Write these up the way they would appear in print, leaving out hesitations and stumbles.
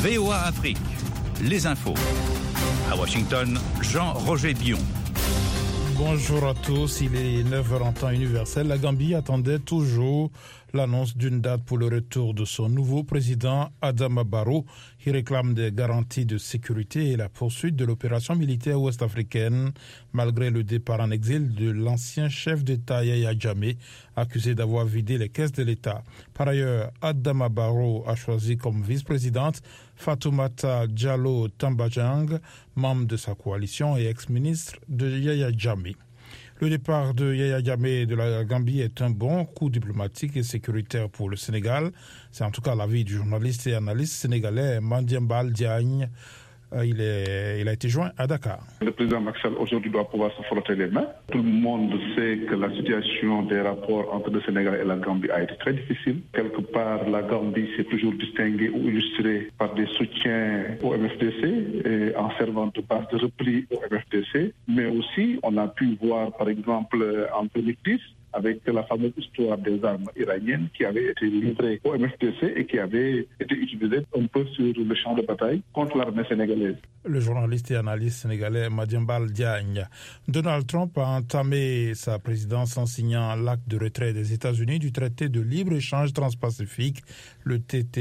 VOA Afrique, les infos. À Washington, Jean-Roger Bion. Bonjour à tous, il est 9h en temps universel. La Gambie attendait toujours l'annonce d'une date pour le retour de son nouveau président Adama Barrow. Il réclame des garanties de sécurité et la poursuite de l'opération militaire ouest-africaine malgré le départ en exil de l'ancien chef d'État Yahya Jammeh, accusé d'avoir vidé les caisses de l'État. Par ailleurs, Adama Barrow a choisi comme vice-présidente Fatoumata Diallo Tambajang, membre de sa coalition et ex-ministre de Yahya Jammeh. Le départ de Yahya Jammeh de la Gambie est un bon coup diplomatique et sécuritaire pour le Sénégal. C'est en tout cas l'avis du journaliste et analyste sénégalais Madiambal Diagne. Il a été joint à Dakar. Le président Macky Sall aujourd'hui doit pouvoir se frotter les mains. Tout le monde sait que la situation des rapports entre le Sénégal et la Gambie a été très difficile. Quelque part, la Gambie s'est toujours distinguée ou illustrée par des soutiens au MFDC et en servant de base de repli au MFDC. Mais aussi, on a pu voir, par exemple, en 2010, avec la fameuse histoire des armes iraniennes qui avaient été livrées au MFDC et qui avaient été utilisées un peu sur le champ de bataille contre l'armée sénégalaise. Le journaliste et analyste sénégalais Madiambal Diagne. Donald Trump a entamé sa présidence en signant l'acte de retrait des États-Unis du traité de libre-échange transpacifique, le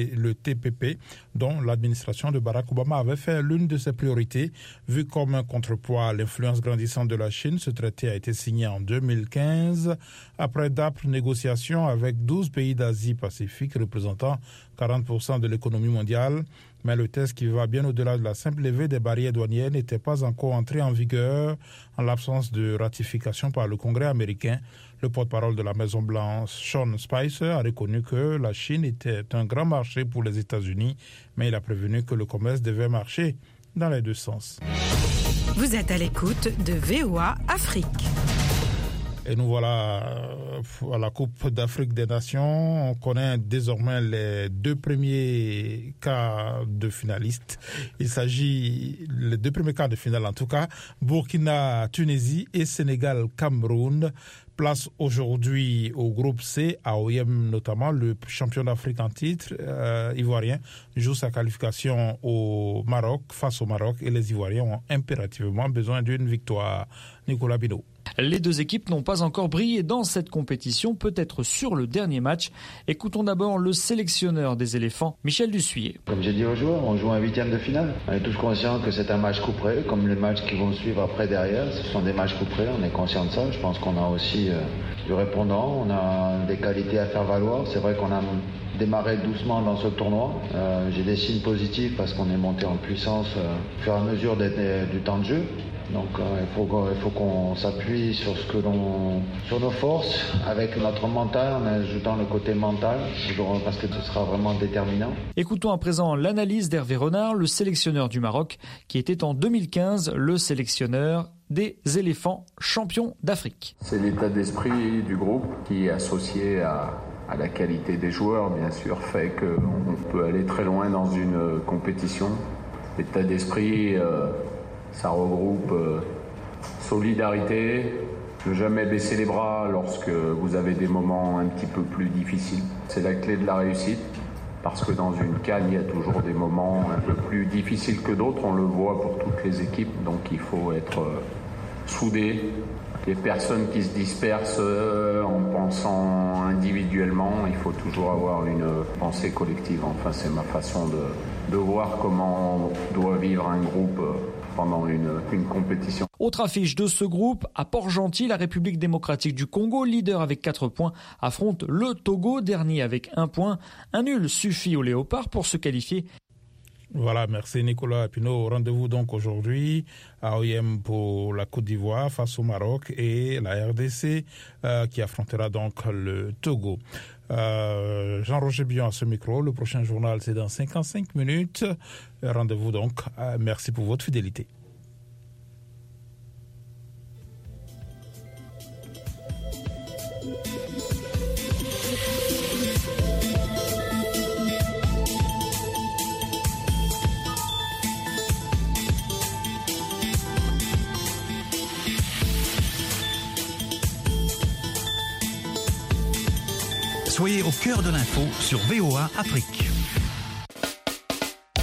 TPP, dont l'administration de Barack Obama avait fait l'une de ses priorités. Vu comme un contrepoids à l'influence grandissante de la Chine, ce traité a été signé en 2015 après d'âpres négociations avec 12 pays d'Asie-Pacifique représentant 40% de l'économie mondiale. Mais le test qui va bien au-delà de la simple levée des barrières douanières n'était pas encore entré en vigueur en l'absence de ratification par le Congrès américain. Le porte-parole de la Maison-Blanche, Sean Spicer, a reconnu que la Chine était un grand marché pour les États-Unis, mais il a prévenu que le commerce devait marcher dans les deux sens. Vous êtes à l'écoute de VOA Afrique. Et nous voilà à la Coupe d'Afrique des Nations. On connaît désormais les deux premiers quarts de finalistes. Il s'agit, les deux premiers quarts de finale en tout cas, Burkina, Tunisie et Sénégal, Cameroun. Place aujourd'hui au groupe C, AOM notamment, le champion d'Afrique en titre, ivoirien, joue sa qualification au Maroc, face au Maroc, et les Ivoiriens ont impérativement besoin d'une victoire. Nicolas Bino. Les deux équipes n'ont pas encore brillé dans cette compétition, peut-être sur le dernier match. Écoutons d'abord le sélectionneur des éléphants, Michel Dussuyer. Comme j'ai dit aux joueurs, on joue un huitième de finale. On est tous conscients que c'est un match couperé, comme les matchs qui vont suivre après derrière. Ce sont des matchs couperés, on est conscient de ça. Je pense qu'on a aussi du répondant, on a des qualités à faire valoir. C'est vrai qu'on a démarré doucement dans ce tournoi. J'ai des signes positifs parce qu'on est monté en puissance au fur et à mesure du temps de jeu. Donc il faut qu'on s'appuie sur sur nos forces avec notre mental, en ajoutant le côté mental, parce que ce sera vraiment déterminant. Écoutons à présent l'analyse d'Hervé Renard, le sélectionneur du Maroc, qui était en 2015 le sélectionneur des éléphants champions d'Afrique. C'est l'état d'esprit du groupe qui est associé à la qualité des joueurs, bien sûr, fait qu'on peut aller très loin dans une compétition. L'état d'esprit... ça regroupe solidarité, ne jamais baisser les bras lorsque vous avez des moments un petit peu plus difficiles. C'est la clé de la réussite, parce que dans une CAN, il y a toujours des moments un peu plus difficiles que d'autres. On le voit pour toutes les équipes, donc il faut être soudé. Les personnes qui se dispersent en pensant individuellement, il faut toujours avoir une pensée collective. Enfin, c'est ma façon de voir comment doit vivre un groupe pendant une compétition. Autre affiche de ce groupe, à Port-Gentil, la République démocratique du Congo, leader avec 4 points, affronte le Togo, dernier avec 1 point. Un nul suffit aux Léopards pour se qualifier. Voilà, merci Nicolas Pinault. Rendez-vous donc aujourd'hui à OIM pour la Côte d'Ivoire face au Maroc et la RDC qui affrontera donc le Togo. Jean-Roger Bion à ce micro. Le prochain journal, c'est dans 55 minutes. Rendez-vous donc. Merci pour votre fidélité. Soyez au cœur de l'info sur VOA Afrique.